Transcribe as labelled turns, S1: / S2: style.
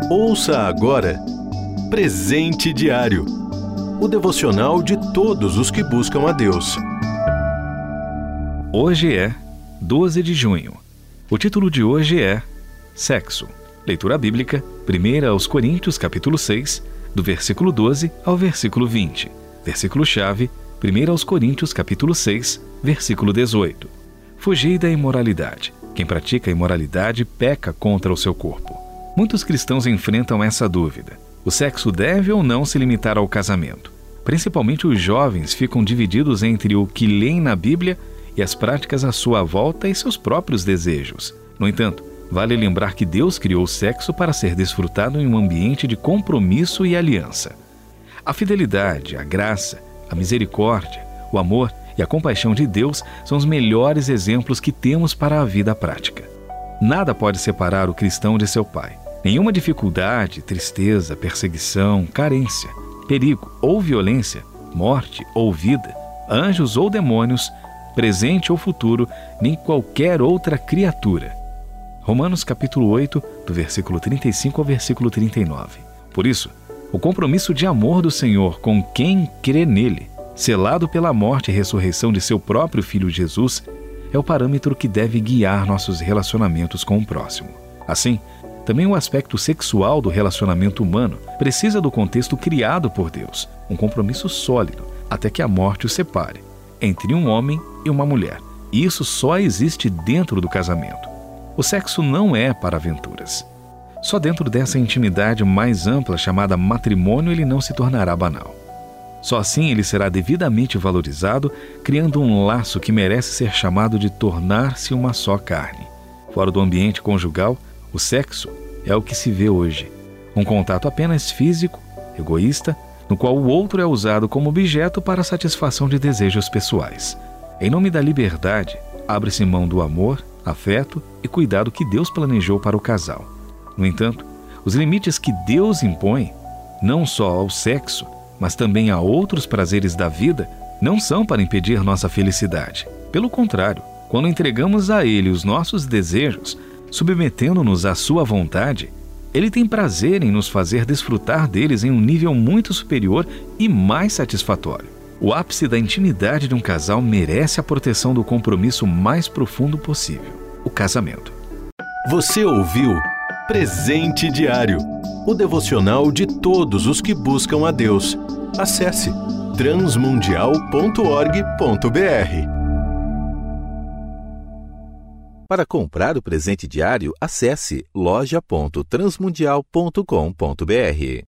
S1: Ouça agora Presente Diário, o devocional de todos os que buscam a Deus.
S2: Hoje é 12 de junho. O título de hoje é Sexo. Leitura bíblica, 1 aos Coríntios, capítulo 6, do versículo 12 ao versículo 20. Versículo-chave, 1 aos Coríntios, capítulo 6, versículo 18. Fugei da imoralidade. Quem pratica a imoralidade peca contra o seu corpo. Muitos cristãos enfrentam essa dúvida. O sexo deve ou não se limitar ao casamento? Principalmente os jovens ficam divididos entre o que leem na Bíblia e as práticas à sua volta e seus próprios desejos. No entanto, vale lembrar que Deus criou o sexo para ser desfrutado em um ambiente de compromisso e aliança. A fidelidade, a graça, a misericórdia, o amor e a compaixão de Deus são os melhores exemplos que temos para a vida prática. Nada pode separar o cristão de seu pai. Nenhuma dificuldade, tristeza, perseguição, carência, perigo ou violência, morte ou vida, anjos ou demônios, presente ou futuro, nem qualquer outra criatura. Romanos capítulo 8, do versículo 35 ao versículo 39. Por isso, o compromisso de amor do Senhor com quem crê nele, selado pela morte e ressurreição de seu próprio Filho Jesus, é o parâmetro que deve guiar nossos relacionamentos com o próximo. Assim, também o aspecto sexual do relacionamento humano precisa do contexto criado por Deus, um compromisso sólido, até que a morte o separe, entre um homem e uma mulher. E isso só existe dentro do casamento. O sexo não é para aventuras. Só dentro dessa intimidade mais ampla chamada matrimônio ele não se tornará banal. Só assim ele será devidamente valorizado, criando um laço que merece ser chamado de tornar-se uma só carne. Fora do ambiente conjugal, o sexo é o que se vê hoje. Um contato apenas físico, egoísta, no qual o outro é usado como objeto para a satisfação de desejos pessoais. Em nome da liberdade, abre-se mão do amor, afeto e cuidado que Deus planejou para o casal. No entanto, os limites que Deus impõe, não só ao sexo, mas também a outros prazeres da vida, não são para impedir nossa felicidade. Pelo contrário, quando entregamos a Ele os nossos desejos, submetendo-nos à sua vontade, Ele tem prazer em nos fazer desfrutar deles em um nível muito superior e mais satisfatório. O ápice da intimidade de um casal merece a proteção do compromisso mais profundo possível, o casamento.
S1: Você ouviu Presente Diário, o devocional de todos os que buscam a Deus. Acesse transmundial.org.br.
S3: Para comprar o presente diário, acesse loja.transmundial.com.br.